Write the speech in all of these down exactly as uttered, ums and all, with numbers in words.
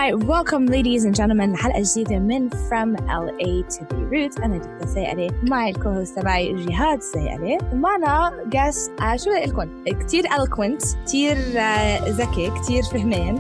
Alright, welcome ladies and gentlemen لحلقة جديدة من From إل إيه to Beirut. أنا جدا سيئة مع الكوهوست تبعي جهاد سيئة، ومعنا guest آه شو بدي أقولكم كتير eloquent، كتير آه ذكي، كتير فهمان،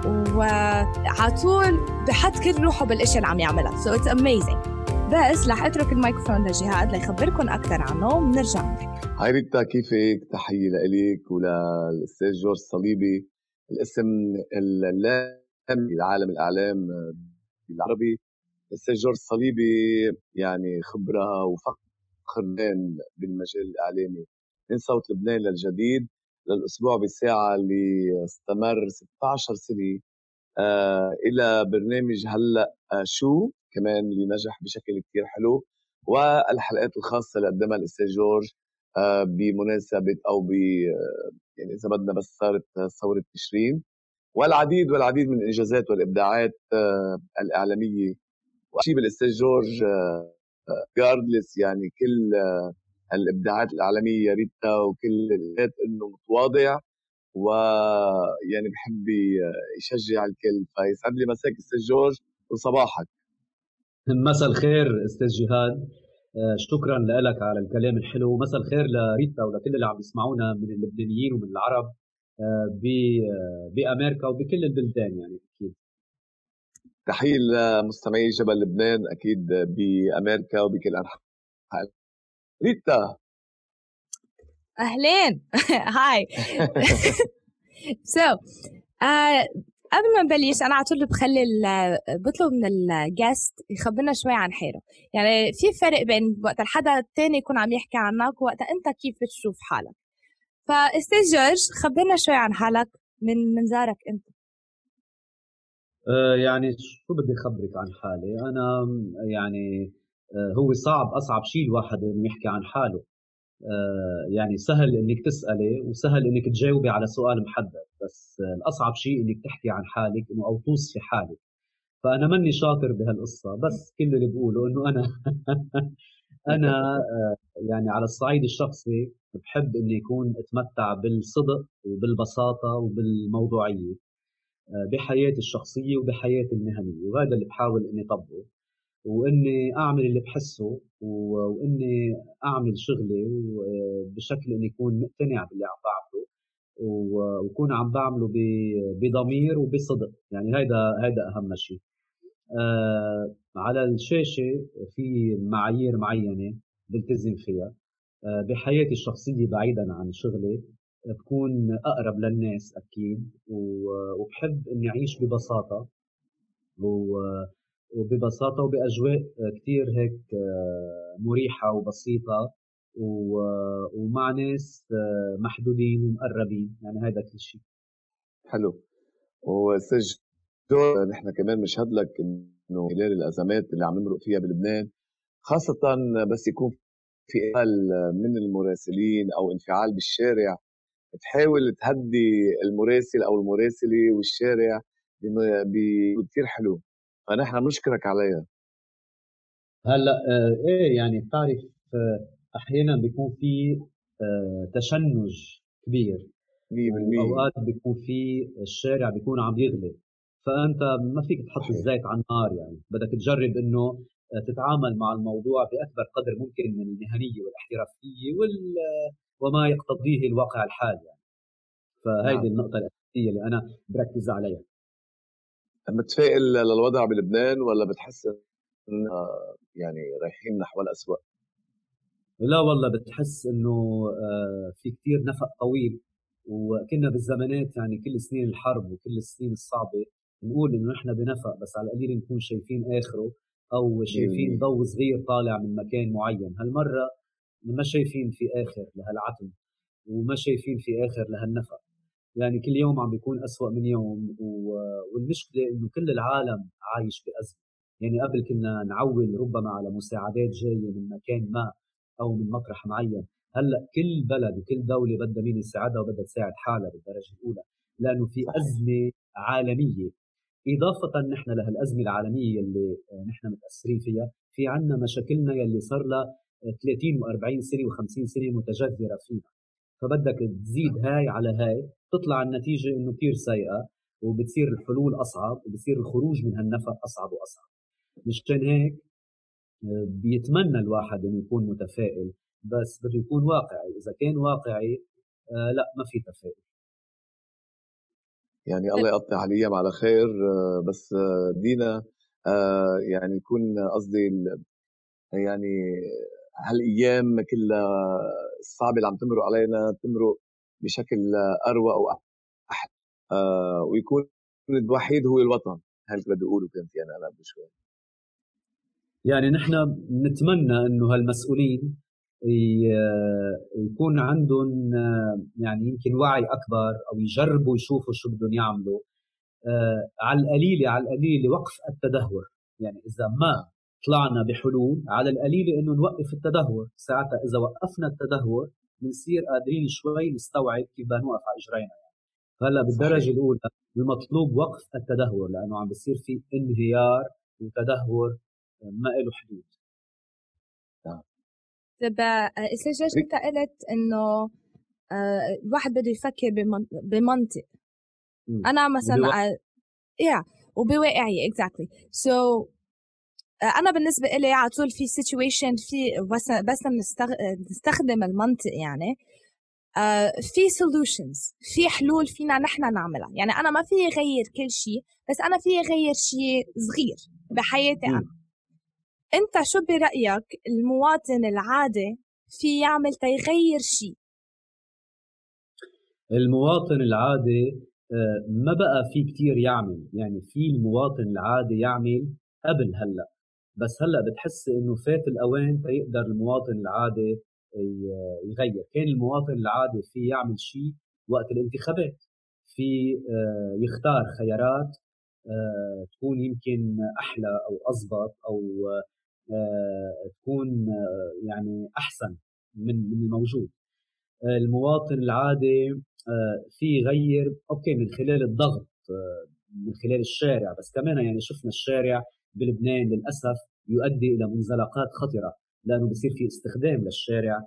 وعطول بحط كل روحه بالاشياء اللي عم يعملها. So it's amazing. بس رح أترك الميكروفون لجهاد ليخبركم أكثر عنه ونرجع نحكي. هاي ريتا، كيفك؟ تحية لإليك وللأستاذ جورج صليبي، الاسم اللامي لعالم الإعلام بالعربي. الأستاذ جورج صليبي يعني خبرة وفخر لبنان بالمجال الإعلامي من صوت لبنان للجديد للأسبوع بالساعة اللي استمر ستة عشر سنة آه إلى برنامج هلأ آه شو كمان اللي نجح بشكل كتير حلو، والحلقات الخاصة اللي قدمها الأستاذ جورج آه بمناسبة أو ب يعني إذا بدنا بس صارت ثورة تشرين، والعديد والعديد من الإنجازات والإبداعات آه الإعلامية. وأشي بالأستاذ جورج آه جاردلس يعني كل آه الإبداعات الإعلامية ريتا وكل الإبداعات إنه متواضع ويعني بحب يشجع الكل. فيسعد لي مساك أستاذ جورج وصباحك. مساء الخير أستاذ جهاد، شكرا لك على الكلام الحلو. مساء الخير لريتا ولكل اللي عم يسمعونا من اللبنانيين ومن العرب بأمريكا وبكل البلدان. يعني أكيد تحية لمستمعي جبل لبنان أكيد بأمريكا وبكل أنحاء. ريتا أهلين. هاي. so uh, قبل ما نبلش أنا عطول بخلي بطلب من الجاست يخبرنا شوي عن حاله. يعني في فرق بين وقت الحدا التاني يكون عم يحكي عنك ووقت أنت كيف بتشوف حالك. فأستاذ جورج خبرنا شوي عن حالك من منظارك أنت. أه يعني شو بدي خبرك عن حالي أنا؟ يعني أه هو صعب، أصعب شيء الواحد إنه يحكي عن حاله. أه يعني سهل إنك تسألي وسهل إنك تجاوبي على سؤال محدد، بس الأصعب شيء إنك تحكي عن حالك إنه أو توصفي حالك. فأنا ماني شاطر بهالقصة، بس كل اللي بقوله إنه أنا أنا أه يعني على الصعيد الشخصي بحب إني يكون أتمتع بالصدق وبالبساطة وبالموضوعية أه بحياتي الشخصية وبحياتي المهنية، وهذا اللي بحاول إني طبقه، وإني أعمل اللي بحسه، وإني أعمل شغلي بشكل إني يكون مقتنع باللي عم بعمله، وكون عم بعمله بضمير وبصدق. يعني هيدا هيدا أهم شيء. آه على الشاشة في معايير معينة بلتزم فيها. آه بحياتي الشخصية بعيدا عن شغلي بكون أقرب للناس أكيد، وبحب إني أعيش ببساطة وببساطة وبأجواء كتير هيك مريحة وبسيطة، ومع ناس محدودين ومقربين. يعني هذا كل شيء حلو. وأستاذ جورج نحن كمان مشهد لك إنه خلال الأزمات اللي عم نمرق فيها بلبنان، خاصة بس يكون في انفعال من المراسلين أو انفعال بالشارع، تحاول تهدي المراسل أو المراسلة والشارع بكتير حلو، فنحن بنشكرك عليها. هلا آه ايه يعني بتعرف آه احيانا بيكون في آه تشنج كبير، مية بالمية اوقات بيكون في الشارع بيكون عم يغلي، فانت ما فيك تحط صحيح. الزيت على النار. يعني بدك تجرب انه تتعامل مع الموضوع باكبر قدر ممكن من المهنيه والاحترافيه وال وما يقتضيه الواقع الحالي. يعني فهيدي نعم. النقطه الاساسيه اللي انا بركز عليها. متفائل للوضع بلبنان ولا بتحس يعني رايحين نحو الأسوأ؟ لا والله بتحس انه في كتير نفق طويل، وكنا بالزمانات يعني كل سنين الحرب وكل السنين الصعبة نقول انه نحن بنفق، بس على القليل نكون شايفين اخره او شايفين ضوء صغير طالع من مكان معين. هالمرة ما شايفين في اخر لهالعتم، وما شايفين في اخر لهالنفق. يعني كل يوم عم بيكون أسوأ من يوم، والمشكلة انه كل العالم عايش بأزمة. يعني قبل كنا نعول ربما على مساعدات جاية من مكان ما أو من مطرح معين، هلأ كل بلد وكل دولة بدها مين يساعدها وبدها تساعد حالها بالدرجة الأولى، لأنه في صحيح. أزمة عالمية. إضافة نحن لهالأزمة العالمية اللي نحن متأثرين فيها، في عنا مشاكلنا يلي صار لها ثلاثين وأربعين سنة وخمسين سنة متجذرة فينا، فبدك تزيد هاي على هاي تطلع النتيجة إنه كتير سيئة. وبتصير الحلول أصعب وبصير الخروج من هالنفق أصعب وأصعب. مشان هيك بيتمنى الواحد إنه يكون متفائل، بس بده يكون واقعي. إذا كان واقعي آه لا ما في تفاؤل. يعني الله يقطع على الأيام على خير. بس دينا يعني يكون قصدي يعني هالأيام كلها الصعبة اللي عم تمرق علينا تمرق بشكل أروق وأحلى، ويكون الوحيد هو الوطن. هل بدي أقوله كنت يعني أنا بشوي يعني نحن نتمنى إنه هالمسؤولين يكون عندهم يعني يمكن وعي أكبر، أو يجربوا يشوفوا شو بدهم يعملوا. آه على القليلة على القليلة وقف التدهور. يعني إذا ما طلعنا بحلول على القليلة إنه نوقف التدهور. ساعتها إذا وقفنا التدهور بنصير قادرين شوي نستوعب كيف بدنا نوقف على إجرينا. يعني هلا بالدرجة الأولى المطلوب وقف التدهور، لأنه عم بصير في انهيار وتدهور ما له حدود. طيب استاذ انت قلت انه الواحد بده يفكر بمنطق. انا مثلا يا وبواقعية exactly so انا بالنسبه لي على طول في situation في بس بس نستخدم المنطق. يعني في solutions، في حلول فينا نحن نعملها. يعني انا ما في غير كل شيء، بس انا في غير شيء صغير بحياتي انا. انت شو برأيك المواطن العادي في يعمل تيغير شيء؟ المواطن العادي ما بقى في كتير يعمل. يعني في المواطن العادي يعمل قبل هلأ، بس هلأ بتحس انه فات الاوان تيقدر المواطن العادي يغير. كان المواطن العادي في يعمل شيء وقت الانتخابات، في يختار خيارات تكون يمكن احلى او اضبط او تكون يعني احسن من من الموجود. المواطن العادي في يغير اوكي من خلال الضغط، من خلال الشارع، بس كمان يعني شفنا الشارع بلبنان للاسف يؤدي الى منزلقات خطره، لانه بصير في استخدام للشارع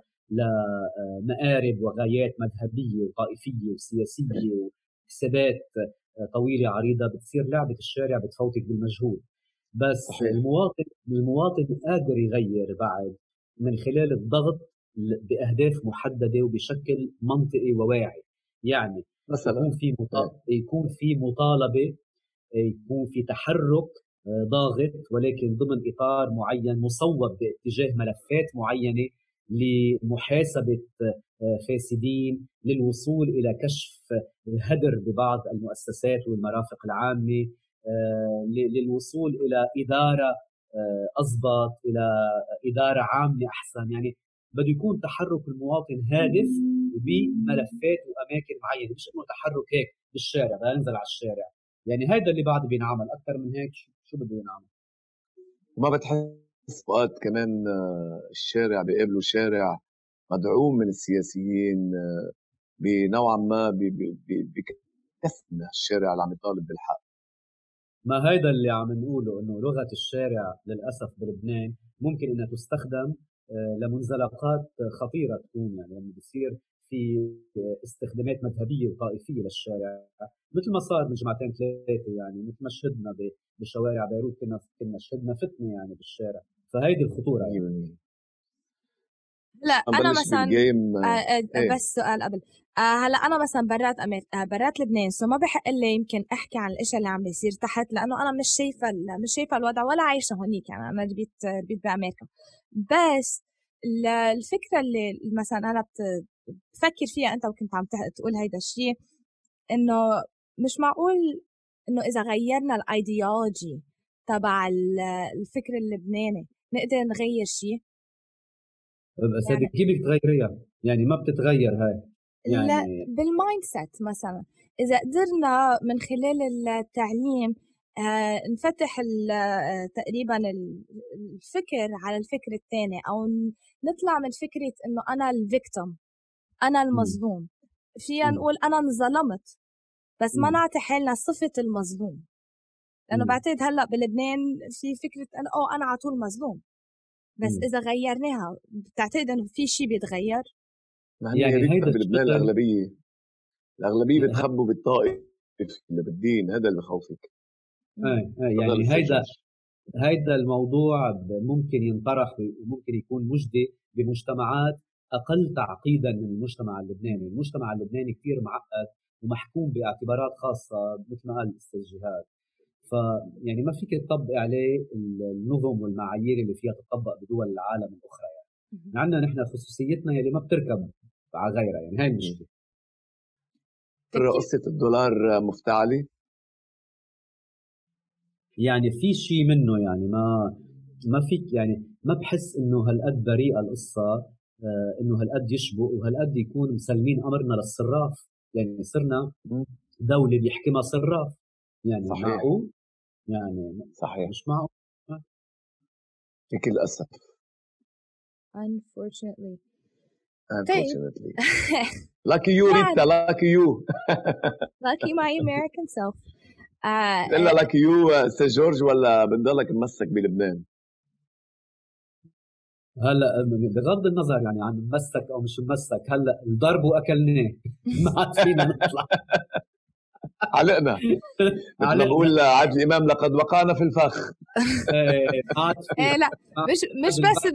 لمآرب وغايات مذهبيه وطائفيه وسياسيه وحسابات طويله عريضه. بتصير لعبه الشارع بتفوتك بالمجهول. بس صحيح. المواطن المواطن قادر يغير بعد من خلال الضغط باهداف محدده وبشكل منطقي وواعي. يعني مثلا يكون في مطالبه يكون في مطالبه يكون في تحرك ضاغط، ولكن ضمن اطار معين مصوب باتجاه ملفات معينه لمحاسبه فاسدين، للوصول الى كشف الهدر ببعض المؤسسات والمرافق العامه، للوصول الى اداره اضبط، الى اداره عامه احسن. يعني بده يكون تحرك المواطن هادف وبملفات واماكن معينه، مش انه تحرك هيك بالشارع بدنا ننزل على الشارع. يعني هذا اللي بعد بينعمل. اكثر من هيك شو بده ينعمل؟ وما بتحس وقت كمان الشارع بيقابلوا شارع مدعوم من السياسيين بنوعا ما بكسر الشارع اللي عم يطالب بالحق؟ ما هيدا اللي عم نقوله، انه لغه الشارع للاسف بلبنان ممكن انها تستخدم لمنزلقات خطيره تكون. يعني لما بصير في استخدامات مذهبيه وطائفيه للشارع، مثل ما صار من جمعتين ثلاثه، يعني مثل ما شهدنا بشوارع بيروت كنا كنا شهدنا فتنه يعني بالشارع. فهيدي الخطوره يعني. لا انا مثلا آه بس سؤال قبل آه هلا انا مثلا برات أمير... آه برات لبنان، سو ما بحق لي يمكن احكي عن الاشياء اللي عم بيصير تحت، لانه انا مش شايفه مش شايفه الوضع ولا عايشه هونيك. يعني انا ربيت ربيت بامريكا. بس الفكره اللي مثلا انا بفكر فيها انت وكنت عم تقول هيدا الشيء، انه مش معقول انه اذا غيرنا الايديولوجي تبع الفكر اللبناني نقدر نغير شيء. بس يعني كيف بدك تغيريها؟ يعني ما بتتغير هاي. يعني لا بالمايند سيت مثلا، اذا قدرنا من خلال التعليم آه نفتح تقريبا الفكر على الفكر الثاني، او نطلع من فكره انه انا الفيكتيم، انا المظلوم. فينا نقول انا انظلمت، بس ما نعطي حالنا صفه المظلوم، لانه بعتقد هلا بلبنان في فكره انه اه انا على طول مظلوم. بس مم. اذا غيرناها بتعتقد انه في شيء بيتغير؟ يعني هيدا بلبنان الاغلبيه الاغلبيه بتخبوا بالطائفه اللي بالدين، هذا اللي بخوفك. ايه يعني هيدا هيدا الموضوع ممكن ينطرح وممكن يكون مجدي بمجتمعات أقل تعقيدا من المجتمع اللبناني. المجتمع اللبناني كتير معقد ومحكوم باعتبارات خاصة مثل ما قال الأستاذ جهاد، فيعني ما فيك تطبق عليه النظم والمعايير اللي فيها تطبق بدول العالم الأخرى. يعني عندنا نحن خصوصيتنا يلي ما بتركب على غيرها، يعني هاي المشكلة. قصة الدولار مفتعلة، يعني في شيء منه، يعني ما ما فيك، يعني ما بحس انه هالقد بريئة القصة، آه انه هالقد يشبه وهالقد يكون مسلمين امرنا للصراف. يعني صرنا دولة بيحكمها صراف، يعني صحيح. معقول؟ يعني صحيح، مش معقول بكل أسف. unfortunately unfortunately lucky you Rita, lucky you lucky my American self. إلا lucky you سي جورج، ولا بنضلك ممسك بلبنان؟ هلا بغض النظر يعني عن ممسك او مش ممسك، هلا الضرب واكلناه ما عاد فينا نطلع. علقنا مثل ما بقول عادل امام، لقد وقعنا في الفخ. ايه لا مش مش بس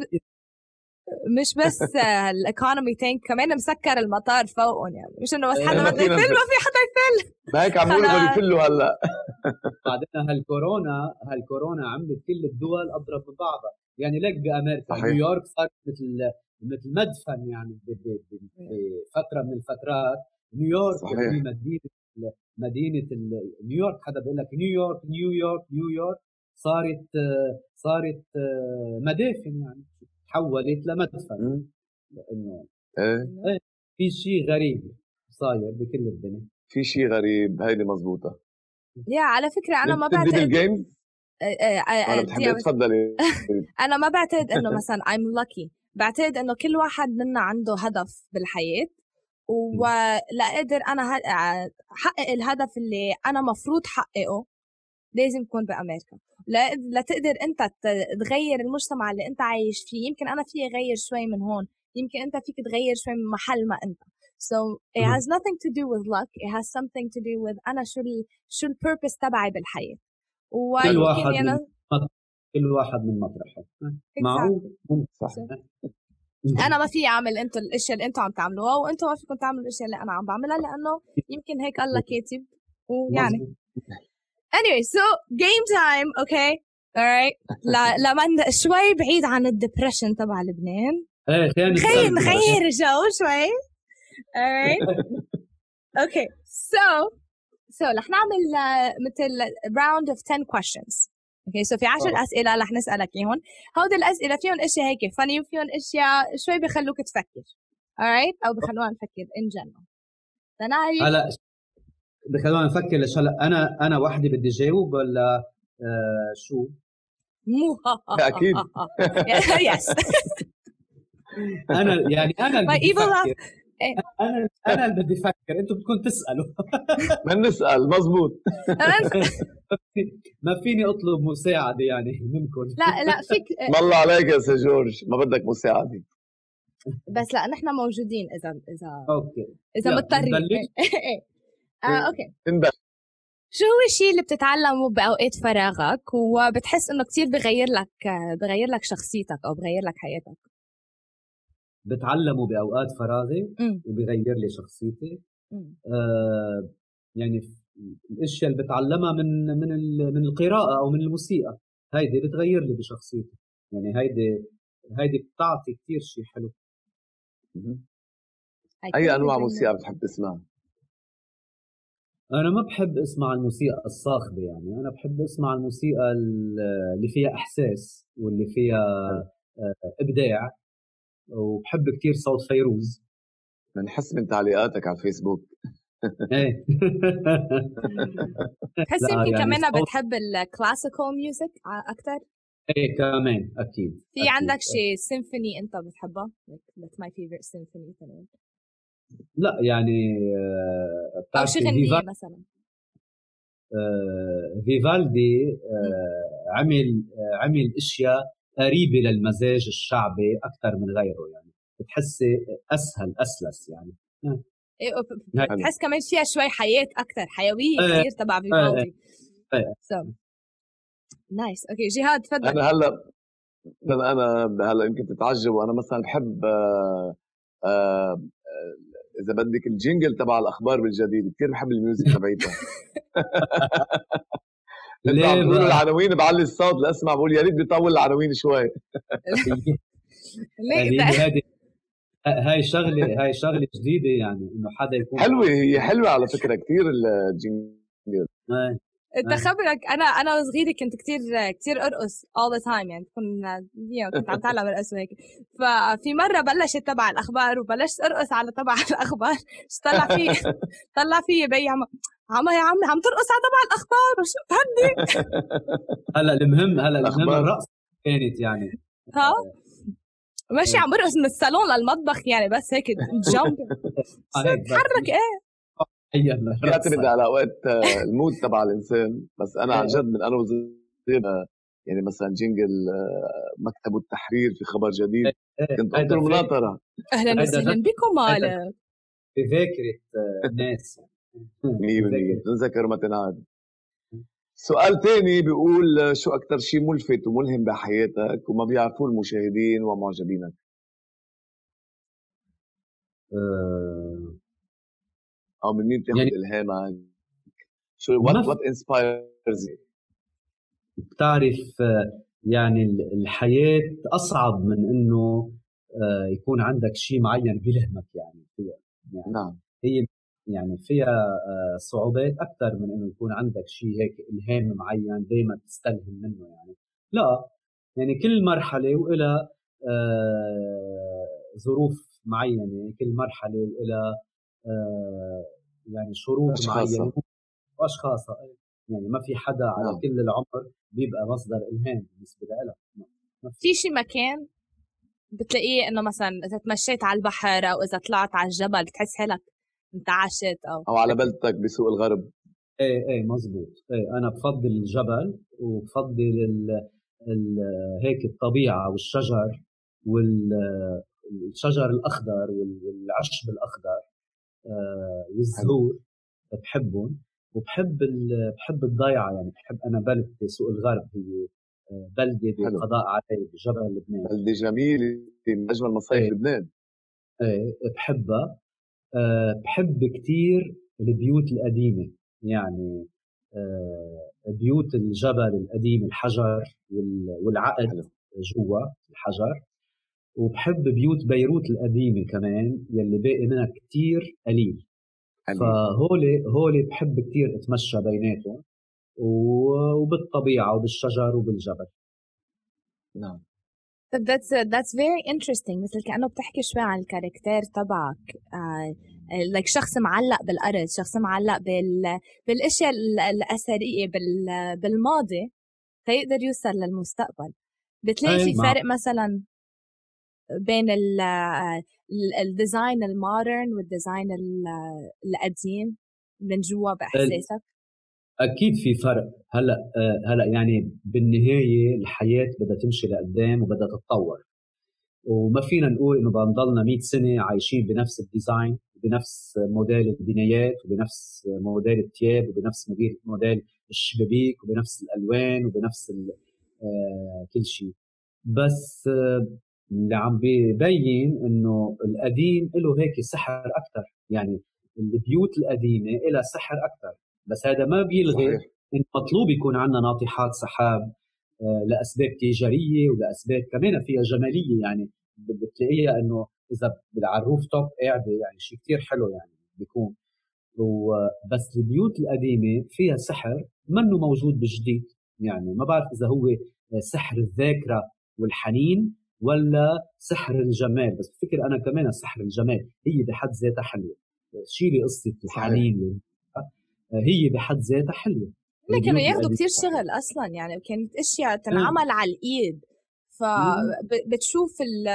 مش بس الايكونومي تانك، كمان مسكر المطار فوقهم، يعني مش انه بس حدا بده يفل ما في حدا يفل. ما هيك عم يقولوا بده يفلوا هلا. بعدين هالكورونا هالكورونا عملت كل الدول اضرب من بعضها. يعني ليك بامريكا صحيح. نيويورك صارت مثل مثل مدفن، يعني بفتره من الفترات. نيويورك هي مدينه مدينه نيويورك، حدا بيقول لك نيويورك نيويورك نيويورك صارت صارت مدافن، يعني تحولت لمدفن. لانه ايه في شيء غريب صاير بكل الدنيا، في شيء غريب. هيدي مزبوطه. يا على فكره انا ما بعتقد بالجيمز. انا بتحبي تفضلي. انا ما بعتقد انه مثلا I'm lucky، بعتقد انه كل واحد منا عنده هدف بالحياه، ولا قدر انا حقق الهدف اللي انا مفروض حققه لازم يكون بامريكا. لا لتقدر انت تغير المجتمع اللي انت عايش فيه. يمكن انا فيي اغير شوي من هون، يمكن انت فيك تغير شوي من محل ما انت. so it has nothing to do with luck, it has something to do with انا شو ال شو البيربس تبعي بالحياه. كل واحد يعني من كل واحد من مطرحه. معقول صح. انا ما في اعمل انتم الاشياء اللي انتم عم تعملوها، وانتم ما فيكم تعملوا الاشياء اللي انا عم بعملها، لانه يمكن هيك الله كاتب. ويعني anyway so game time okay alright. لا لما شوي بعيد عن الدبريشن تبع لبنان، ايه خلينا نغير جو شوي. alright okay so so رح نعمل مثل round of ten questions. اوكي سو في عشر اسئله رح نسالك اياهم. هودي الاسئله فيهم اشياء هيك فاني، وفيهم اشياء شوي بخلوك تفكر alright، او بخلونا نفكر in general. تنايف هلا بخلونا نفكر. ليش هلا انا انا وحدي بدي جاوب ولا آه شو؟ مو اكيد يس انا يعني انا اللي بدي افكر. إيه؟ انا انا اللي بدي افكر، انتم بدكم تسالوا. ما نسال مزبوط. ما فيني اطلب مساعده يعني منكم. لا لا فيك. والله عليك يا سي جورج، ما بدك مساعده. بس لا نحن موجودين اذا اذا اوكي اذا مضطرين. اه اوكي نبلش. شو هو الشيء اللي بتتعلمه باوقات فراغك وبتحس انه كتير بغير لك بغير لك شخصيتك او بغير لك حياتك؟ بتعلمه باوقات فراغي م. وبغير لي شخصيتي. آه يعني الاشياء اللي بتعلمها من من من القراءه او من الموسيقى، هيدي بتغير لي بشخصيتي. يعني هيدي هيدي بتعطي كتير شيء حلو. اي انواع موسيقى بتحب تسمعها؟ انا ما بحب اسمع الموسيقى الصاخبه، يعني انا بحب اسمع الموسيقى اللي فيها احساس واللي فيها ابداع. وبحب كتير صوت فيروز. بنحس من تعليقاتك على الفيسبوك. ايه بحس يمكن يعني كمان بتحب الكلاسيكال ميوزك اكثر. ايه كمان اكيد. في أكيد. عندك شيء سيمفوني انت بتحبها؟ that's my favorite symphony كمان. لا يعني او شي غنية مثلا. آه فيفالدي آه عمل آه عمل اشياء قريبه للمزاج الشعبي اكثر من غيره، يعني بتحسي اسهل اسلس يعني. بتحس كمان فيها شوي حياة أكتر، حيوية كثير تبع فيفالدي. so نايس. اوكي جهاد تفضل. انا هلا انا انا هلا يمكن تتعجبوا، انا مثلا بحب آآ آآ اذا بدك الجينجل تبع الاخبار بالجديد، كثير بحب الميوزك تبعيتها. انت عم تقولوا العناوين بعلي الصوت لاسمع، بقول يا ريت بيطول العناوين شوي. ليه هذه هاي شغله هاي شغله جديده، يعني انه حدا يكون حلوه، هي حلوه على فكره كثير الجينجل. انت خبرك انا انا وصغيره كنت كتير كتير ارقص all the time، يعني كنت كنت عم تعلم ارقص وهيك. ففي مره بلشت تبع الاخبار وبلشت ارقص على تبع الاخبار. طلع في طلع في بي عم عم يا عم عم ترقص على تبع الاخبار وشو هدي. هلا المهم هلا المهم الرقص كانت يعني ها ماشي عم برقص من الصالون للمطبخ يعني، بس هيك جامب تحرك ايه. بيعتمد على وقت المود تبع الانسان. بس انا عن جد من انا وصغير يعني مثلا جينجل مكتب التحرير في خبر جديد كنت قلت له مناطره اهلا وسهلا بكم ماله بذاكره ناس مية بالمية تنذكر ما تنعاد. سؤال تاني بيقول شو اكثر شيء ملفت وملهم بحياتك وما بيعرفوه المشاهدين ومعجبينك؟ أه او من مين تاخذ يعني الهامك؟ شو what what inspires you؟ بتعرف يعني الحياة أصعب من إنه يكون عندك شيء معين بيلهمك يعني فيها. يعني نعم. هي يعني فيها صعوبات أكثر من إنه يكون عندك شيء هيك إلهام معين دايما تستلهم منه يعني. لا يعني كل مرحلة وإلى ظروف معينة، كل مرحلة وإلى يعني شروط معينة وأشخاصها، يعني ما في حدا على نعم. كل العمر بيبقى مصدر إلهام بالنسبة لها. في شي مكان بتلاقيه إنه مثلا إذا تمشيت على البحر أو إذا طلعت على الجبل بتحس حالك انتعشت أو أو على بلدتك بسوق الغرب. إيه إيه مزبوط. إيه أنا بفضل الجبل وبفضل ال ال هيك الطبيعة والشجر والشجر الأخضر والعشب الأخضر والزهور بحبهم. وبحب بحب الضيعة، يعني بحب أنا بلدتي سوق الغرب هي بلدة بقضاء علي بجبل لبنان. بلدة جميلة من أجمل مصايف ايه لبنان. ايه بحبها. أه بحب كتير البيوت القديمة، يعني أه بيوت الجبل القديم الحجر والعقد حلو. جوا الحجر. وبحب بيوت بيروت القديمة كمان يلي باقي منها كتير قليل. فهولي هولي بحب كتير اتمشى بيناتهم وبالطبيعة وبالشجر وبالجبل. نعم. طب that's that's very interesting. مثل كأنه بتحكي شوي عن الكاركتير تبعك. آه like شخص معلق بالأرض، شخص معلق بال بالأشياء الأثرية بال بالماضي تيقدر يوصل للمستقبل. بتلاقي في فرق مثلا بين ال الديزاين المودرن والديزاين القديم من جوا بإحساسك؟ أكيد في فرق. هلا هلا يعني بالنهاية الحياة بدها تمشي لقدام وبدها تتطور، وما فينا نقول إنه بنضلنا مئة سنة عايشين بنفس الديزاين بنفس موديل البنايات وبنفس موديل الثياب وبنفس موديل الشبابيك وبنفس الألوان وبنفس آه كل شيء. بس آه اللي عم بيبين إنه القديم له هيك سحر أكتر، يعني البيوت القديمة لها سحر أكتر. بس هذا ما بيلغي إن مطلوب يكون عندنا ناطحات سحاب آه لأسباب تجارية ولأسباب كمان فيها جمالية. يعني بتلاقيها إنه إذا على الروف توب قاعدة يعني شيء كتير حلو يعني بيكون. بس البيوت القديمة فيها سحر منه موجود بالجديد. يعني ما بعرف إذا هو سحر الذاكرة والحنين ولا سحر الجمال، بس بفكر أنا كمان سحر الجمال هي بحد ذاتها حلوة. شيلي قصة الحنين هي بحد ذاتها حلوة. كانوا ياخدوا كتير شغل أصلا، يعني كانت أشياء تنعمل على الإيد، فبتشوف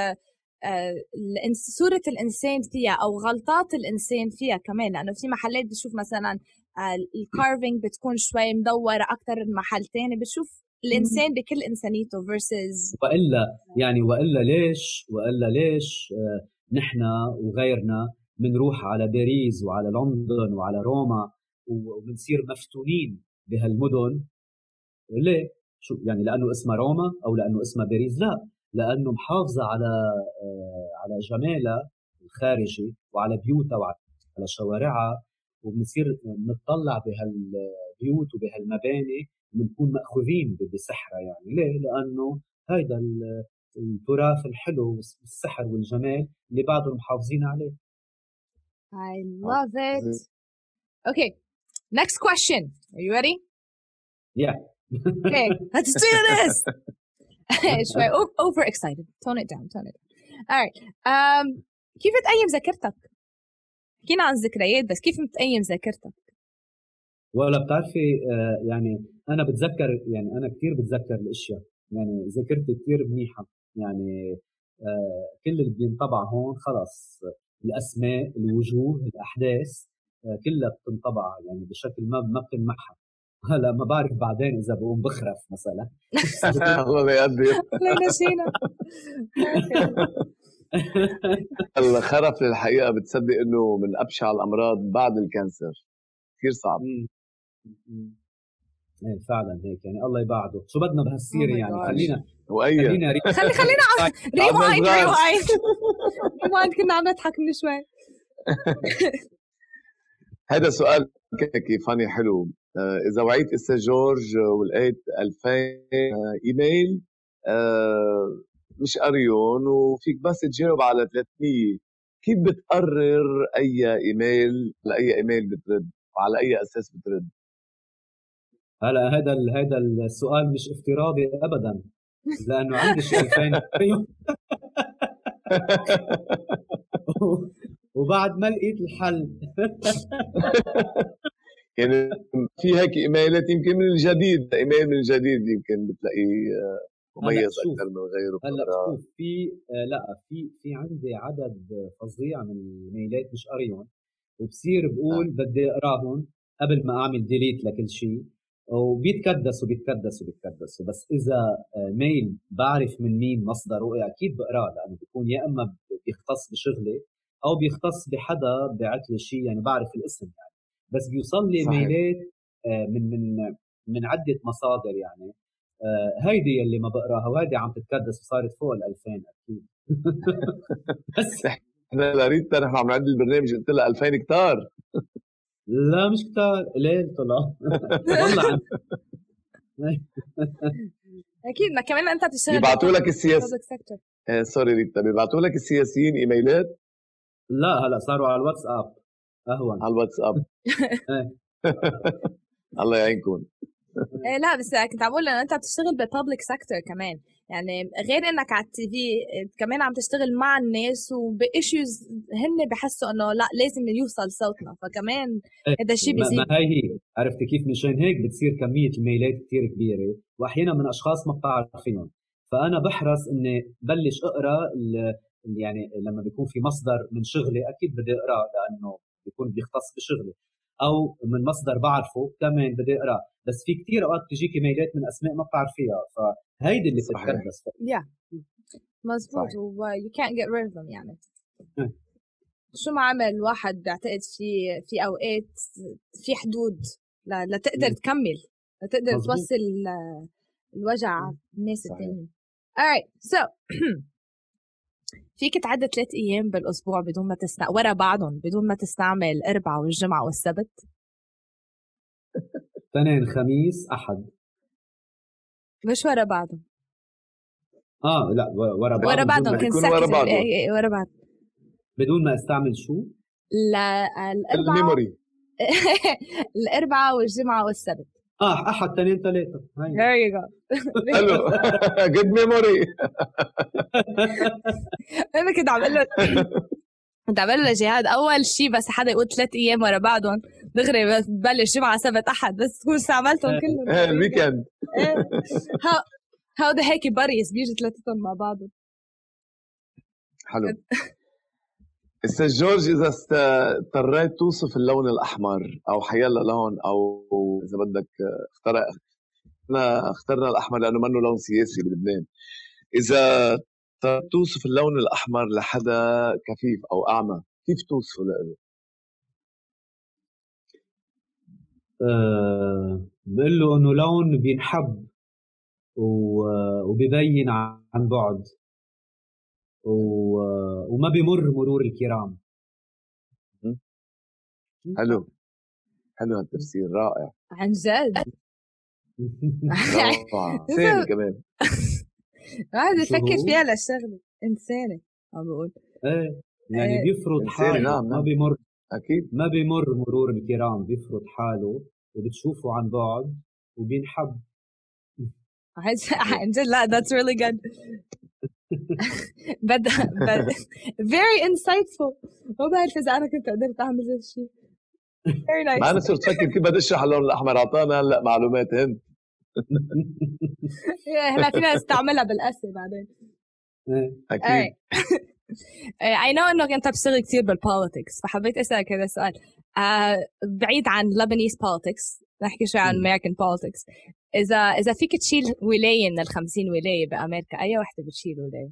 صورة الإنسان فيها أو غلطات الإنسان فيها كمان. لأنه في محلات بتشوف مثلا الكارفينج بتكون شوي مدورة أكتر من محل تاني، بتشوف الإنسان بكل إنسانيته versus وإلا يعني وإلا ليش وإلا ليش آه نحن وغيرنا منروح على باريس وعلى لندن وعلى روما وبنصير مفتونين بهالمدن. ليه؟ شو يعني؟ لأنه اسمها روما أو لأنه اسمها باريس؟ لا، لأنه محافظة على على جمالها الخارجي وعلى بيوتها وعلى شوارعها، وبنصير نطلع بهالبيوت وبهالمباني وبنكون مأخوذين بسحرها. يعني ليه؟ لأنه هيدا التراث الحلو والسحر والجمال اللي بعضهم محافظين عليه. I love it. Okay, next question. Are you ready? Yeah. Okay, let's do this. شوي over excited. Tone it down. Tone it down. All right. Um, كيف تقيم ذاكرتك؟ حكينا عن ذكريات بس كيف بتقيم ذاكرتك؟ ولا بتعرفي آه يعني أنا بتذكر، يعني أنا كتير بتذكر الأشياء، يعني ذاكرتي كتير منيحة. يعني آه كل اللي بينطبع هون خلاص، الأسماء، الوجوه، الأحداث آه كلها بتنطبع يعني بشكل ما ما بتنمحها. هلا ما بعرف بعدين إذا بقوم بخرف مثلا. الله بيقدر. الله ينسينا. الخرف للحقيقة بتصدق إنه من أبشع الأمراض بعد الكانسر، كثير صعب. ايه فعلا هيك، يعني الله يبعده. شو بدنا بهالسيرة؟ يعني خلينا وأي خلينا خلي خلينا ريوايند ريوايند ريوايند كنا عم نضحك من شوي. هذا سؤال هيك فاني حلو. إذا وعيت أستاذ جورج ولقيت ألفين إيميل مش قريون وفيك بس تجاوب على ثلاثمية، كيف بتقرر أي إيميل لأي إيميل بترد وعلى أي أساس بترد؟ هلا هذا هذا السؤال مش افتراضي أبدا، لأنه عندي شيء ألفين وبعد ما لقيت الحل. يعني في هيك ايميلات يمكن من الجديد، ايميل من الجديد يمكن بتلاقيه مميز اكثر من غيره. هلا شوف، في لا في في عندي عدد فظيع من الميلات مش قريهم، وبصير بقول آه. بدي اقراهم قبل ما اعمل ديليت لكل شيء، وبيتكدس وبيتكدس وبيتكدس. بس اذا ميل بعرف من مين مصدره اكيد بقراه، لانه بيكون يا اما بيختص بشغلي او بيختص بحدا بعت لي شيء، يعني بعرف الاسم يعني. بس بيوصل لي صحيح. ميلات من من من عده مصادر يعني. هيدي اللي ما بقراها وهيدي عم تتكدس وصارت فوق ال ألفين اكيد. بس احنا لريتا نحن عم نعد البرنامج قلت لها ألفين كتار. لا مش كتار، ليه طلع والله عم اكيد. ما كمان انت بتشتغل بيبعتوا لك السياسي آه سوري ريتا، بيبعتوا لك السياسيين ايميلات؟ لا هلا صاروا على الواتساب اهون. على الواتساب. الله يعينكم. إيه لا بس كنت عم بقول انه انت بتشتغل بالبابليك سيكتور كمان، يعني غير انك على التي في كمان عم تشتغل مع الناس وبايشوز هن بحسوا انه لا لازم يوصل صوتنا، فكمان هذا الشيء بيزيد. ما هي هي عرفتي كيف؟ مشان هيك بتصير كميه الميلات كثير كبيره، واحيانا من اشخاص ما بتعرفيهم. فانا بحرص اني بلش اقرا يعني لما بيكون في مصدر من شغلي اكيد بدي اقراه، لانه بيكون بيختص بشغلي، او من مصدر بعرفه كمان بدي اقراه. بس في كتير اوقات تجيكي ميلات من اسماء ما بتعرفيها، فهيدي اللي بتتكدس. yeah. مزبوط. و you can't get rid of them يعني. شو ما عمل واحد بعتقد في في اوقات في حدود لتقدر تكمل، لتقدر مزبوط. توصل الوجع الناس الثانيين. alright so فيك تعد ثلاث ايام بالاسبوع بدون ما تستع ورا بعضهم بدون ما تستعمل الاربعاء والجمعه والسبت؟ اثنين خميس احد مش ورا بعضهم. اه لا ورا بعضهم. ورا بعضهم كان ورا بعضهم ورا بعض بدون ما استعمل شو؟ لا الاربعاء الميموري. الاربعاء والجمعه والسبت. اه احد اثنين ثلاثه. there you go. حلو. good memory. انا كنت عم اقول له كنت عم اقول لجهاد اول شيء بس حدا يقول ثلاث ايام ورا بعضهم دغري ببلش جمعه سبت احد، بس تكون استعملتهم كلهم. ايه الويكند. ها هذا هيك بريس بيجي ثلاثتهم مع بعضهم. حلو. استاذ جورج، اذا اضطريت توصف اللون الاحمر او حيلا لون، او اذا بدك اختار، احنا اخترنا الاحمر لانه منه لون سياسي بلبنان، اذا توصف اللون الاحمر لحدا كفيف او اعمى كيف توصفه له؟ أه بقول له انه لون بينحب وبيبين عن بعد وما بيمر مرور الكرام. حلو حلو هالتفسير رائع عن جد. روعة إنساني كمان. واحد يفكر فيها للشغلة إنساني عم بقول ايه يعني إيه. بيفرض حاله. نعم ما نعم. بيمر أكيد ما بيمر مرور الكرام، بيفرض حاله وبتشوفه عن بعد وبينحب. عن جد. لا that's really good. بد بد very insightful. ما بعرف إذا أنا كنت قدرت أعمل هذا الشيء. very nice. ما أنا صرت أفكر كيف بدي أشرح اللون الأحمر. أعطانا هلا معلومات هند. هلا فينا نستعملها بالأسئلة بعدين. أكيد. I know إنك أنت بتشتغل كتير بالpolitics، فحبيت أسألك هذا السؤال. uh, بعيد عن Lebanese politics، نحكي شوي عن American politics. إذا إذا فيك تشيل ولاية من الخمسين ولاية بأمريكا، أي واحدة بتشيل ولاية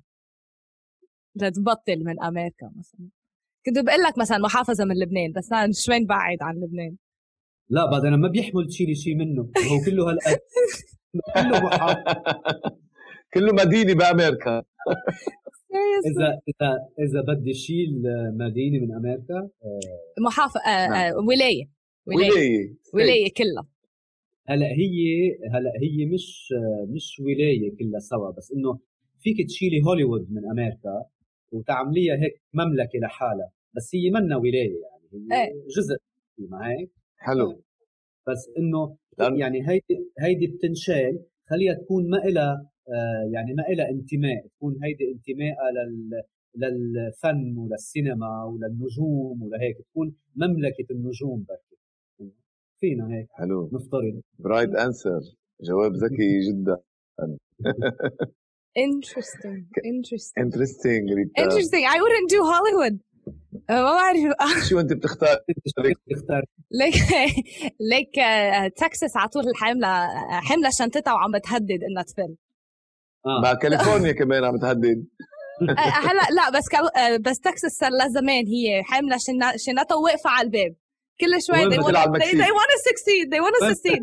لتبطل من أمريكا؟ مثلا كنت بقول لك مثلا محافظة من لبنان، بس أنا شوي بعيد عن لبنان. لا بعد أنا ما بيحمل تشيلي شيء منه، هو كله هالقد. كله محافظة. كله مدينة بأمريكا. إذا إذا إذا بدي شيل مدينة من أمريكا، محافظة آه آه ولاية ولاية ولاية, ولاية كلها. هلا هي هلا هي مش مش ولاية كلها سوا، بس إنه فيك تشيلي هوليوود من أمريكا وتعمليها هيك مملكة لحالها، بس هي منا ولاية يعني هي ايه. جزء ما هيك. حلو. بس إنه يعني هيدي هيدي بتنشال، خليها تكون ما إلها آه يعني ما إلها انتماء، تكون هيدي انتماءها لل للفن وللسينما وللنجوم ولهيك، تكون مملكة النجوم بركي فينا هيك. حلو نفترض. برايت انسر، جواب ذكي جدا. interesting interesting interesting interesting I wouldn't do Hollywood. ما بعرف شو انت بتختار؟ بتختار ليك ليك تكساس على طول حامله حامله شنطتها وعم بتهدد انها تفل. آه. مع كاليفورنيا كمان عم بتهدد. هلا لا بس كال... بس تكساس صار لها زمان هي حامله شن... شنطها وواقفه على الباب كل شوي. they want to they, they want to succeed they want to succeed.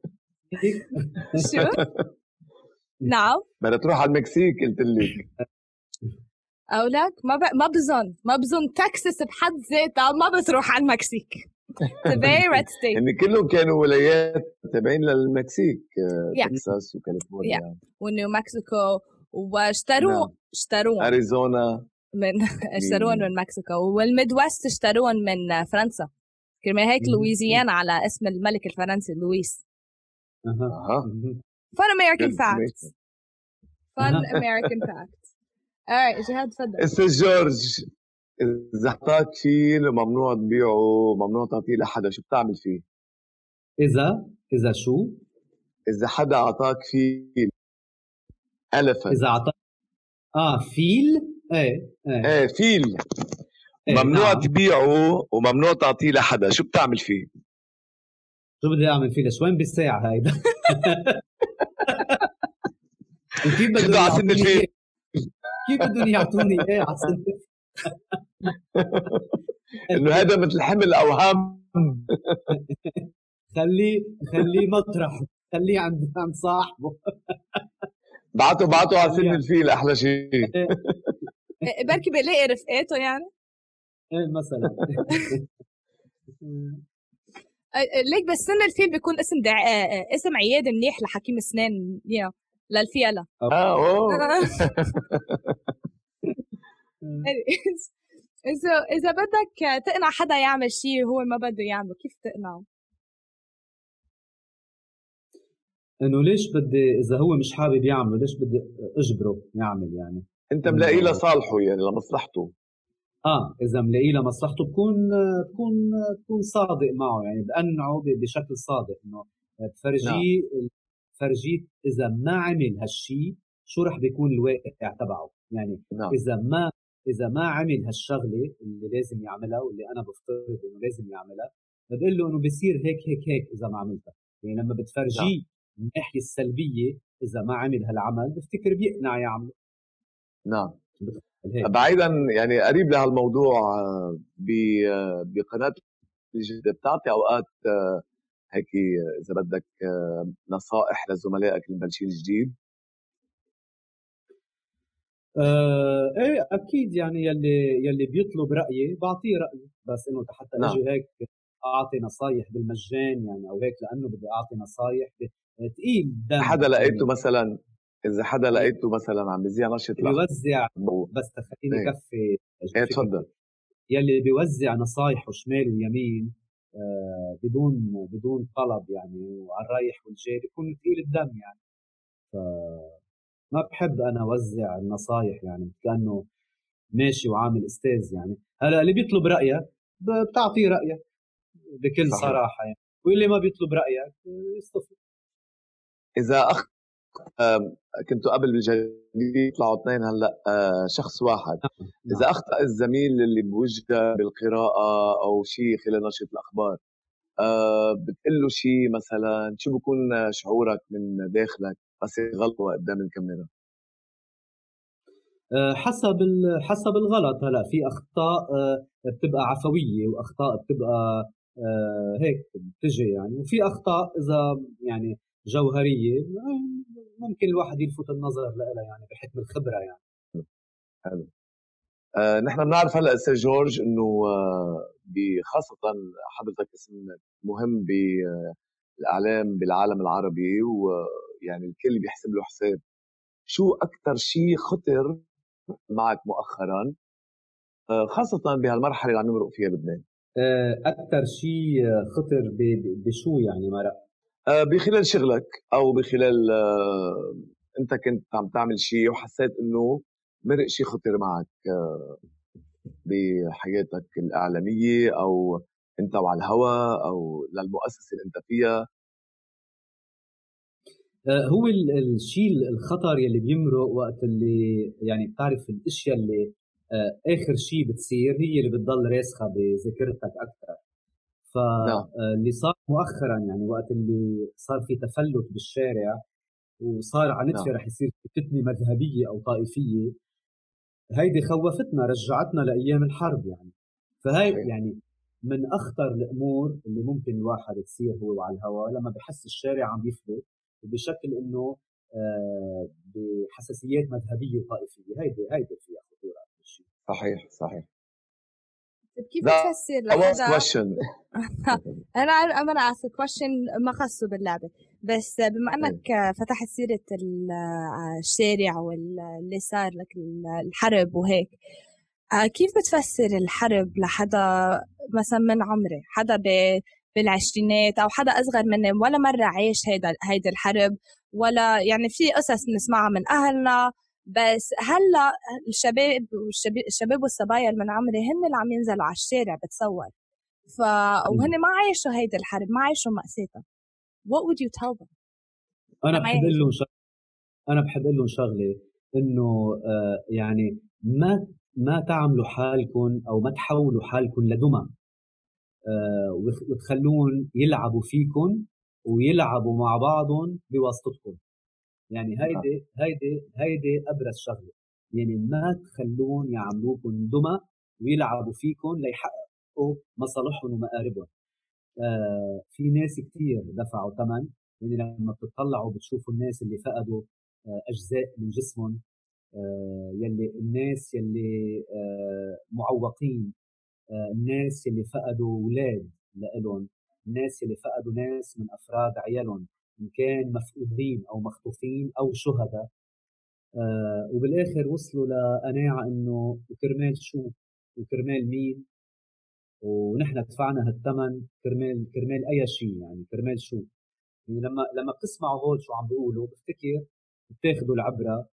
شو؟ نعم بدها تروح على المكسيك قلت لك. أولك ما ب... ما بظن ما بظن تكساس بحد ذاتها ما بتروح على المكسيك. very red state. يعني كلهم كانوا ولايات تابعين للمكسيك. yeah. تكساس وكاليفورنيا yeah. ونيو مكسيكو واشتروا no. اشتروهم أريزونا من اشتروهم من مكسيكو، والميد ويست اشتروهم من فرنسا كرمال هيك لويزيانا على اسم الملك الفرنسي لويس. اها fun American fact fun American fact. alright جهاد تفضل. استاذ جورج، إذا حطاك فيل وممنوع تبيعه ممنوع تعطيه لحدا، شو بتعمل فيه؟ إذا إذا شو؟ إذا حدا أعطاك فيل ألفا. إذا أعطاك آه فيل؟ إيه إيه إيه فيل إيه ممنوع نعم. تبيعه وممنوع تعطيه لحدا، شو بتعمل فيه؟ شو بدي أعمل فيه؟ ليش وين بالساعة هيدا؟ وكيف بدهم يعطوني إيه؟ كيف بدهم يعطوني إيه عسل؟ إنه هذا مثل حمل أوهام. خليه خليه مطرح، خليه عند عند صاحبه. بعته بعته على سن الفيل أحلى شيء. بركي بلاقي رفقاته يعني. إيه مثلا. ليك بس سن الفيل بيكون اسم دع... اسم عيادة منيح لحكيم اسنان يا للفيلة. اه اوه. إذا إذا بدك تقنع حدا يعمل شيء هو ما بده يعمله، كيف تقنعه؟ إنه ليش بدي إذا هو مش حابب يعمله ليش بدي أجبره يعمل يعني؟ أنت ملاقي له صالحه يعني لمصلحته. آه إذا ملاقي له مصلحته بكون بكون بكون صادق معه، يعني بقنعه بشكل صادق إنه تفرجيه نعم. فرجيه إذا ما عمل هالشيء شو رح بيكون الواقع تبعه يعني. نعم. إذا ما إذا ما عمل هالشغلة اللي لازم يعملها واللي أنا بفترض إنه لازم يعملها، بقول له إنه بيصير هيك هيك هيك إذا ما عملتها. يعني لما بتفرجيه نعم. من الناحية السلبية إذا ما عمل هالعمل بفتكر بيقنع يعمل. نعم. بعيدا يعني قريب لهالموضوع، بقناة الجديدة بتعطي أوقات هيك إذا بدك نصائح لزملائك اللي مبلشين جديد؟ آه ايه اكيد، يعني يلي يلي بيطلب رايي بعطيه رايي، بس انه حتى نعم. اجي هيك اعطي نصايح بالمجان يعني، او هيك لانه بدي اعطي نصايح تقيل دم. حدا لقيته يعني مثلا، اذا حدا لقيته مثلا عم بيذيع نشره بيوزع، الاخبار، بس خليني ايه كفي ايه فكرتي، تفضل. يلي بيوزع نصايحه شمال ويمين آه بدون بدون طلب يعني، وعلى الرايح والجاي بيكون ثقيل الدم يعني. فما بحب انا اوزع النصايح يعني كانه ماشي وعامل استاذ يعني. هلا اللي بيطلب رايك بتعطيه رايك بكل صحيح. صراحه يعني، واللي ما بيطلب رايك يصطفي. اذا اخ كنتوا قبل بالجريدة يطلعوا اثنين، هلا شخص واحد. نعم. اذا اخطا الزميل اللي بوجهه بالقراءه او شيء خلال نشره الاخبار، أه بتقول له شيء مثلا، شو بكون شعورك من داخلك بس يغلطوا قدام الكاميرا؟ حسب حسب الغلط. هلا في اخطاء بتبقى عفويه، واخطاء بتبقى هيك بتجي يعني، وفي اخطاء اذا يعني جوهريه ممكن الواحد يلفت النظر لها يعني بحكم الخبره يعني. حلو. آه نحن بنعرف هلا استاذ جورج انه آه خاصه حضرتك اسم مهم بالاعلام بالعالم العربي، ويعني الكل بيحسب له حساب. شو اكثر شيء خطر معك مؤخرا، آه خاصه بهالمرحله اللي عم يمرق فيها لبنان؟ اكثر شيء خطر بشو يعني مرق؟ آه بخلال شغلك، او بخلال آه انت كنت عم تعمل شيء وحسيت انه مرق شيء خطر معك آه بحياتك الإعلامية، أو أنت وعلى الهواء، أو للمؤسسة اللي أنت فيها. هو الشيء الخطر يلي بيمرق وقت اللي يعني بتعرف الاشياء اللي اخر شيء بتصير هي اللي بتضل راسخه بذاكرتك اكثر. فاللي صار مؤخرا يعني وقت اللي صار في تفلت بالشارع وصار على نتفه رح يصير فتنه مذهبيه او طائفيه، هيدي خوفتنا، رجعتنا لايام الحرب يعني. فهي صحيح. يعني من اخطر الامور اللي ممكن الواحد تصير هو على الهواء لما بحس الشارع عم يفلت بشكل انه آه بحساسيات مذهبيه وطائفيه، هيدي هيدي فيها خطوره الشيء. صحيح صحيح. كيف بتفسر لحدا انا انا اسف كويشن ما خصه باللعبه، بس بما انك فتحت سيره الشارع واللي صار لك الحرب وهيك، كيف بتفسر الحرب لحدا مثلا من عمري، حدا بالعشرينات او حدا اصغر مني ولا مره عايش هيدا هيدي الحرب، ولا يعني في قصص بنسمعها من اهلنا، بس هلا الشباب والشباب والصبايا من عمري هن اللي عم ينزلوا على الشارع بتصور، ف وهن ما عايشوا هيدي الحرب، ما عايشوا مأساتها. what would you tell them؟ انا بحب اقول لهم شغله انا بحب اقول لهم شغله انه آه يعني ما ما تعملوا حالكم او ما تحولوا حالكم لدمى آه وتخلون يلعبوا فيكم ويلعبوا مع بعضهم بواسطتكم. يعني هيدي هيدي هيدي ابرز شغله، يعني ما تخلون يعملوكم دمى ويلعبوا فيكم ليحققوا مصالحهم ومآربهم. آه في ناس كتير دفعوا ثمن، يعني لما بتطلعوا بتشوفوا الناس اللي فقدوا آه اجزاء من جسمهم، آه يلي الناس يلي آه معوقين، آه الناس يلي فقدوا اولاد لإلهم، الناس يلي فقدوا ناس من افراد عيالهم ان كان مفقودين او مخطوفين او شهداء، آه وبالاخر وصلوا لقناعه انه وكرمال شو وكرمال مين، ونحن دفعنا هالثمن كرمال كرمال اي شيء يعني كرمال شو. يعني لما لما بتسمعوا هول شو عم بيقولوا بفتكر بتاخذوا العبره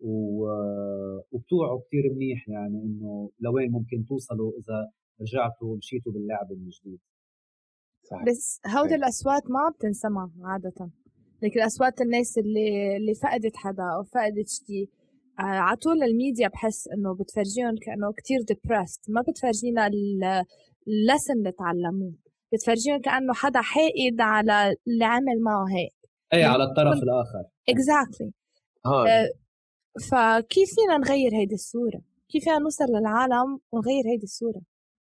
وبتوعوا كثير منيح يعني انه لوين ممكن توصلوا اذا رجعتوا مشيتوا باللعبه من جديد. صحيح. بس هودي الاصوات ما بتنسمع عاده، لكن اصوات الناس اللي اللي فقدت حدا او فقدت شيء آه على طول الميديا بحس انه بتفرجيهم كانه كتير depressed، ما بتفرجينا اللسن اللي تعلموه، بتفرجيهم كانه حدا حاقد على اللي عمل معه هيك، اي على الطرف الاخر. exactly. آه فكيف فينا نغير هيدي الصوره؟ كيف فينا نوصل للعالم ونغير هيدي الصورة؟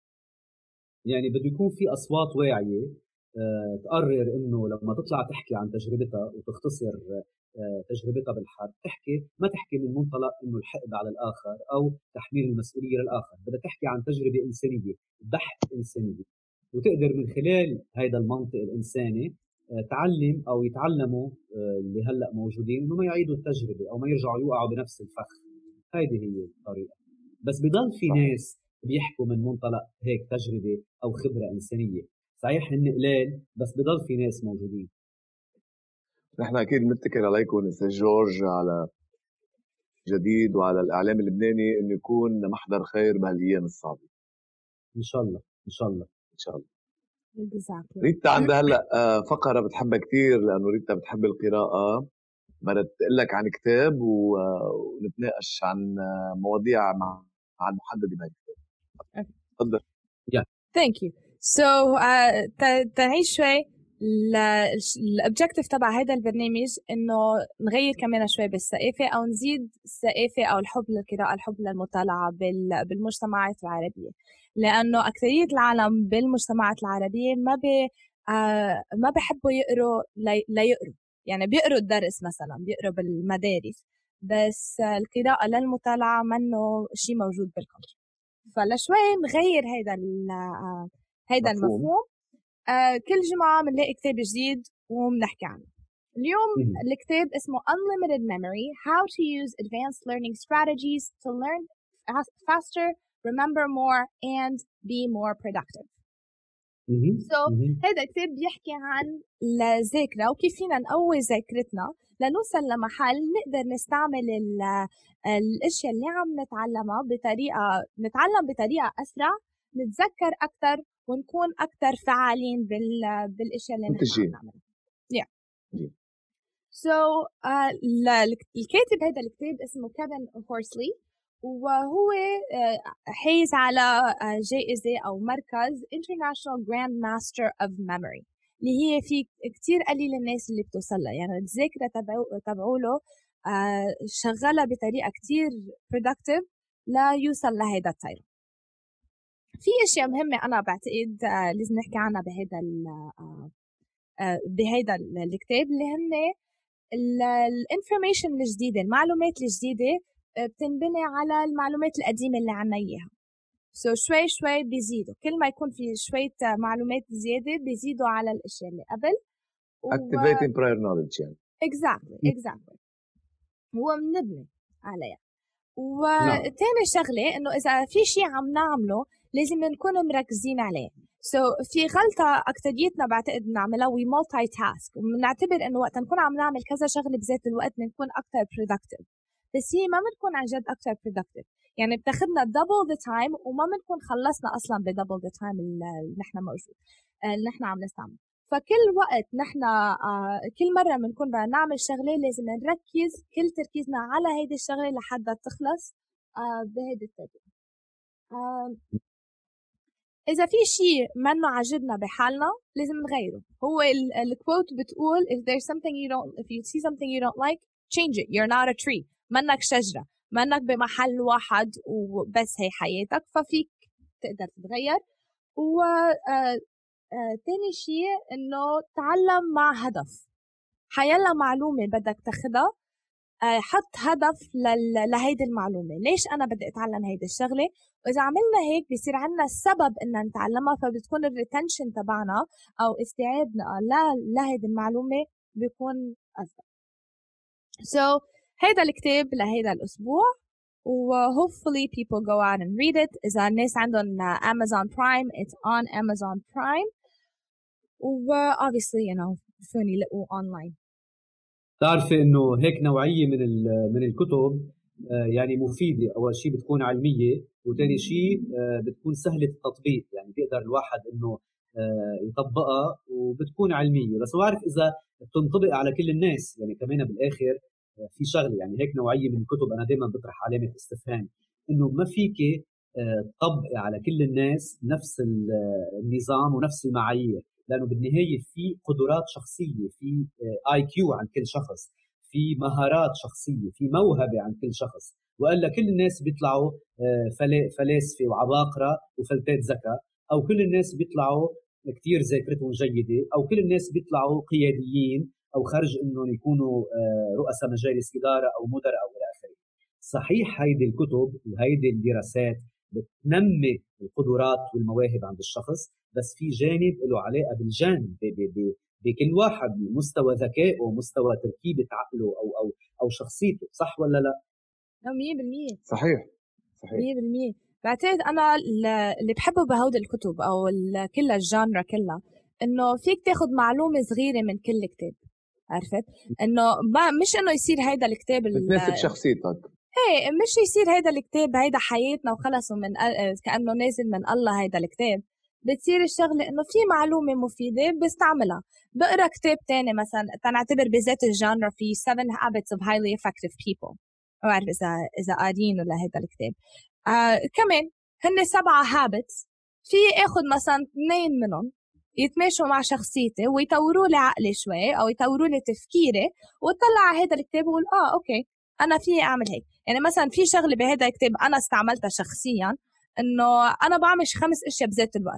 يعني بده يكون في أصوات واعية آه، تقرر إنه لما تطلع تحكي عن تجربتها وتختصر آه، تجربتها بالحرب، تحكي ما تحكي من منطلق إنه الحقد على الآخر أو تحميل المسؤولية للآخر، بدها تحكي عن تجربة إنسانية، بحث إنسانية، وتقدر من خلال هذا المنطق الإنساني آه، تعلم أو يتعلموا آه، اللي هلأ موجودين إنه ما يعيدوا التجربة أو ما يرجعوا يوقعوا بنفس الفخ. هذه هي الطريقة. بس بضل في ناس بيحكوا من منطلق هيك تجربة أو خبرة إنسانية، صحيح هن قليل بس بضل في ناس موجودين. نحن أكيد بنتكل عليكم أستاذ جورج على جديد وعلى الإعلام اللبناني إنه يكون محضر خير بهالأيام الصعبة. إن شاء الله إن شاء الله إن شاء الله. Exactly. ريتا عندها هلا فقرة بتحبها كتير لأنه ريتا بتحب القراءة، بدها تقول لك عن كتاب ونتناقش عن مواضيع مع عن محددة بهالكتاب. تفضل. Yeah. Thank you. So uh, تنعيش شوي الأوبجيكتيف تبع هذا البرنامج إنه نغير كمان شوي بالثقافة أو نزيد الثقافة أو الحب للقراءة، الحب للمطالعة بالمجتمعات العربية، لأنه أكثرية العالم بالمجتمعات العربية ما بي آه ما بيحبوا يقروا ليقروا، يعني بيقروا الدرس مثلا بيقروا بالمدارس، بس القراءة للمطالعة منه شيء موجود بالكونتر. فلشوي نغير هيدا هيدا المفهوم. آه كل جمعة بنلاقي كتاب جديد وبنحكي عنه. اليوم الكتاب اسمه Unlimited Memory: How to Use Advanced Learning Strategies to Learn Faster, Remember More, and Be More Productive. So هذا الكتاب بيحكي عن الذاكرة وكيف فينا نقوي ذاكرتنا لنوصل لمحل نقدر نستعمل الاشياء اللي عم نتعلمها بطريقة نتعلم بطريقة أسرع، نتذكر أكثر ونكون أكثر فعالين بال بالاشياء اللي نحن عم نعملها. Yeah. So uh, الكاتب هذا الكتاب اسمه كيفن هورسلي، وهو حايز على جائزة أو مركز International Grand Master of Memory، اللي هي في كتير قليل الناس اللي بتوصلها، يعني الذاكرة تبعوله شغالة بطريقة كتير productive لا يوصل لهيدا الطير. في أشياء مهمة أنا بعتقد لازم نحكي عنها بهيدا بهيدا الكتاب، اللي هن الانفورميشن الجديدة، المعلومات الجديدة بتنبني على المعلومات القديمة اللي عنا إياها. so شوي شوي بيزيدوا، كل ما يكون في شوية معلومات زيادة بيزيدوا على الأشياء اللي قبل. activating prior knowledge يعني. exactly exactly ومنبني عليها. وتاني شغلة إنه إذا في شيء عم نعمله لازم نكون مركزين عليه. so في غلطة أكتريتنا بعتقد نعملها we multitask، وبنعتبر إنه وقت نكون عم نعمل كذا شغلة بذات الوقت بنكون أكتر productive، بس هي ما بنكون عن جد أكتر productive، يعني بتاخدنا double the time وما بنكون خلصنا أصلا ب double the time اللي نحن موجود اللي نحن عم نستعمل. فكل وقت نحن آه كل مرة بنكون بدنا نعمل شغلة لازم نركز كل تركيزنا على هيدي الشغلة لحد تخلص آه بهيدي الطريقة. آه إذا في شيء منه عجبنا بحالنا لازم نغيره. هو الكوت بتقول if there's something you don't if you see something you don't like change it, you're not a tree. منك شجرة، منك بمحل واحد وبس هي حياتك، ففيك تقدر تتغير. و آه آه تاني شيء إنه تعلم مع هدف. حيلا معلومة بدك تاخدها آه حط هدف لهيدي المعلومة، ليش أنا بدي أتعلم هيدي الشغلة، وإذا عملنا هيك بيصير عنا السبب إننا نتعلمها، فبتكون الريتنشن تبعنا أو استيعابنا لهيدي المعلومة بيكون أفضل. so هيدا الكتاب لهيدا الأسبوع، و hopefully people go out and read it. إذا الناس عندهم Amazon Prime it's on Amazon Prime، و obviously you know فيهم يلاقوه online. تعرفي إنه هيك نوعية من من الكتب يعني مفيدة، أول شيء بتكون علمية، وثاني شيء بتكون سهلة التطبيق، يعني بيقدر الواحد إنه يطبقها وبتكون علمية، بس ما بعرف إذا بتنطبق على كل الناس. يعني كمان بالآخر في شغله، يعني هيك نوعيه من الكتب انا دائما بطرح علامه استفهام، انه ما فيك تطبقي على كل الناس نفس النظام ونفس المعايير، لانه بالنهايه في قدرات شخصيه، في اي كيو عند كل شخص، في مهارات شخصيه، في موهبه عند كل شخص. وقال كل الناس بيطلعوا فلاسفه وعباقره وفلتات ذكاء، او كل الناس بيطلعوا كتير ذاكرتهم جيده، او كل الناس بيطلعوا قياديين او خرج انهم يكونوا رؤساء مجالس اداره او مدراء او الى اخره. صحيح هيدي الكتب وهيدي الدراسات بتنمي القدرات والمواهب عند الشخص، بس في جانب له علاقه بالجانب بكل واحد مستوى ذكائه ومستوى تركيبه عقله او او او شخصيته، صح ولا لا؟ مية بالمية. صحيح صحيح مية بالمية. بعتقد أنا اللي بحبه بهود الكتب أو كل الجانرا كلها إنه فيك تاخد معلومة صغيرة من كل كتاب، عرفت؟ إنه ما مش إنه يصير هيدا الكتاب بتناسب شخصيتك، ايه مش يصير هيدا الكتاب هيدا حياتنا وخلص ومن كأنه نازل من الله هيدا الكتاب. بتصير الشغلة إنه في معلومة مفيدة بستعملها. بقرا كتاب تاني مثلا تنعتبر بذات الجانرا في seven habits of highly effective people، ما بعرف إذا إذا قارين ولا هيدا الكتاب. آه كمان هن سبعة habits، في اخد مثلا اثنين منهم يتماشوا مع شخصيتي ويطوروا لي عقلي شوي او يطوروا لي تفكيري، واطلع على هذا الكتاب واقول اه اوكي انا فيي اعمل هيك. يعني مثلا في شغله بهذا الكتاب انا استعملتها شخصيا، انه انا بعمل خمس اشياء بذات الوقت،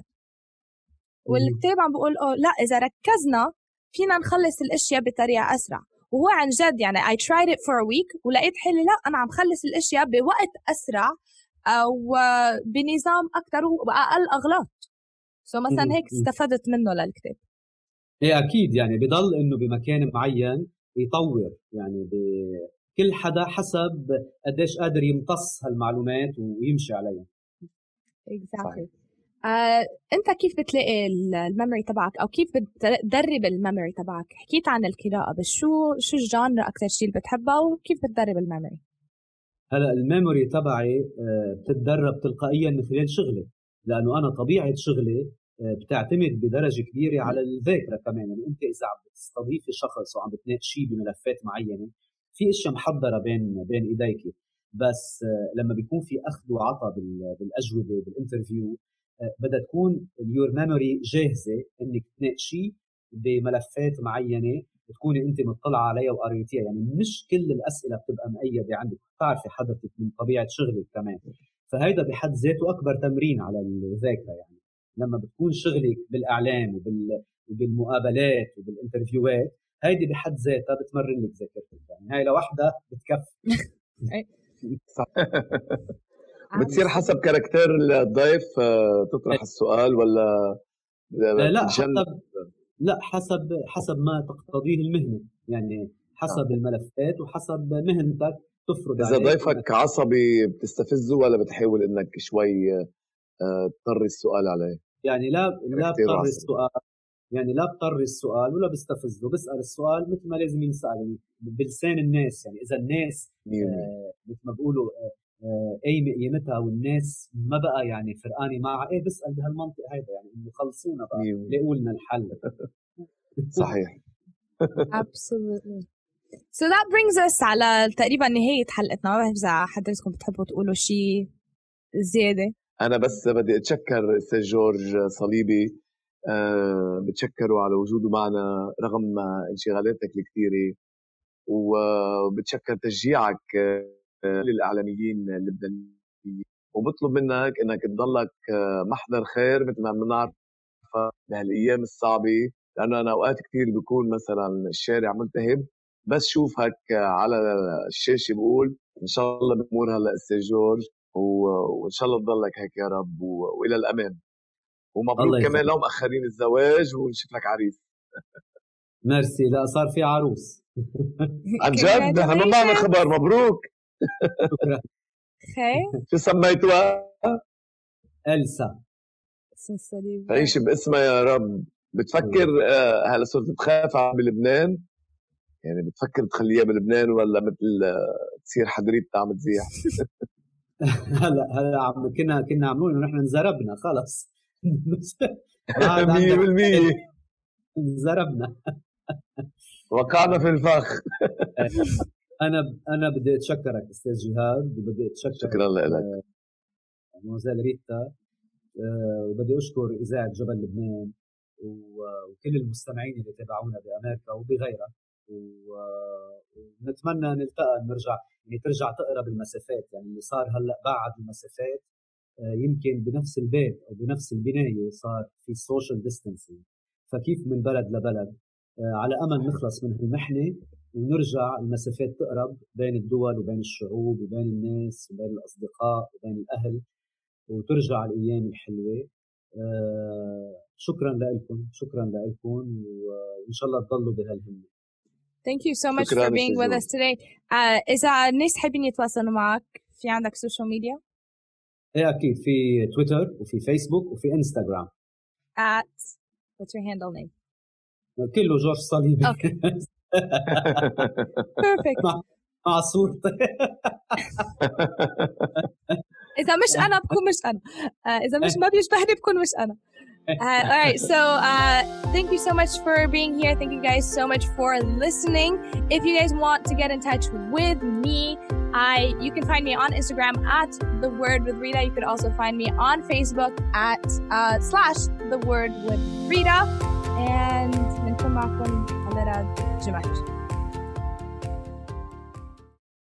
والكتاب عم بقول اه لا اذا ركزنا فينا نخلص الاشياء بطريقه اسرع. وهو عن جد يعني I tried it for a week ولقيت حالي لا انا عم خلص الاشياء بوقت اسرع او بنظام اكثر واقل اغلاط. سو so مثلا هيك استفدت منه للكتاب. ايه اكيد، يعني بضل انه بمكان معين يطور، يعني كل حدا حسب قديش قادر يمتص هالمعلومات ويمشي عليها. exactly. آه، انت كيف بتلاقي الميموري تبعك او كيف بتدرب الميموري تبعك؟ حكيت عن القراءه، بس شو شو الجانرا اكثر شيء اللي بتحبها وكيف بتدرب الميموري؟ هلا الميموري تبعي بتتدرب تلقائيا من خلال شغلي، لانه انا طبيعه شغلي بتعتمد بدرجه كبيره على الذاكره كمان. يعني انت اذا عم بتستضيفي شخص وعم بتناقشيه بملفات معينه، في اشياء محضره بين بين ايديك، بس لما بيكون في اخذ وعطاء بالاجوبه بالانترفيو بدها تكون اليور ميموري جاهزه انك تناقشيه بملفات معينه تكوني انت مطلعه عليها وقريتيها. يعني مش كل الاسئله بتبقى مؤيده عندك، بتعرفي حضرتك من طبيعه شغلك كمان، فهيدا بحد ذاته اكبر تمرين على الذاكره. يعني لما بتكون شغلك بالاعلام وبال وبالمقابلات وبالانترفيوهات، هيدي بحد ذاتها بتمرن لك ذاكرتك، يعني هاي لوحدها بتكفي. صح. بتصير حسب كاركتير الضيف تطرح السؤال ولا لا حسب لا حسب حسب ما تقتضيه المهنه، يعني حسب الملفات وحسب مهنتك تفرض اذا عليك. ضيفك عصبي بتستفزه ولا بتحاول انك شوي تطري السؤال عليه؟ يعني لا لا بطري السؤال، يعني لا بطري السؤال ولا بستفزه، بسأل السؤال مثل ما لازم ينسأل، يعني بلسان الناس. يعني إذا الناس آه مثل ما بقولوا آه قايمة قيمتها والناس ما بقى يعني فرقانة معها، إيه بسأل بهالمنطق هيدا، يعني إنه خلصونا بقى لاقوا لنا الحل. صحيح. Absolutely. So that brings us على تقريبا نهاية حلقتنا. ما بعرف إذا حضرتكم بتحبوا تقولوا شيء زيادة. أنا بس بدي أتشكر أستاذ جورج صليبي، أه بتشكره على وجوده معنا رغم انشغالاتك الكثيرة، وبتشكر تشجيعك للإعلاميين اللبنانيين، وبطلب منك إنك تضلك محضر خير مثل ما بنعرف بهالأيام الصعبة، لأنه أنا أوقات كثير بيكون مثلا الشارع ملتهب، بس شوفك على الشاشة بقول إن شاء الله بأمور هلا أستاذ جورج، وإن شاء الله تضلك هيك يا رب وإلى الأمام، ومبروك كمان لو مأخرين الزواج ونشوف لك عريس. ميرسي. لا صار في عروس. عن جد نحن ما معنا خبر. مبروك. شكرا. خير. شو سميتوها؟ إلسا. تعيش باسمها يا رب. بتفكر آه هلا صرت بخاف بلبنان، يعني بتفكر تخليها بلبنان ولا مثل آه تصير حدريتها عم تزيح؟ هلا هلا عم كنا كنا عاملين انه نحن انزربنا خلص. مية بالمية انزربنا. وقعنا في الفخ. انا انا بدي اتشكرك استاذ جهاد، وبدي اتشكر شكرا لك موزيل ريتا، وبدي اشكر اذاعه جبل لبنان وكل المستمعين اللي تابعونا بامريكا وبغيرها. ونتمنى نلتقى نرجع يعني ترجع تقرا بالمسافات. يعني اللي صار هلا بعد المسافات يمكن بنفس البيت او بنفس البنايه صار في سوشيال ديستانسينج، فكيف من بلد لبلد على امل نخلص من المحنه ونرجع المسافات تقرب بين الدول وبين الشعوب وبين الناس وبين الاصدقاء وبين الاهل، وترجع الايام الحلوه. شكرا لكم، شكرا لكم، وان شاء الله تضلوا بهالهمه. Thank you so much for being with us today. Uh, إذا الناس حابين يتواصلوا معك في عندك سوشيال ميديا؟ ايه اكيد، في تويتر وفي فيسبوك وفي انستغرام. At what's your handle name? كله جورج صليبي. Okay. Perfect. مع, مع صورتي. إذا مش أنا بكون مش أنا. Uh, إذا مش ما بيشبهني بكون مش أنا. Uh, all right, so uh, thank you so much for being here. Thank you guys so much for listening. If you guys want to get in touch with me, I you can find me on Instagram at The Word with Rita. You could also find me on Facebook at uh, slash The Word with Rita. And نكون معكم على جمعة.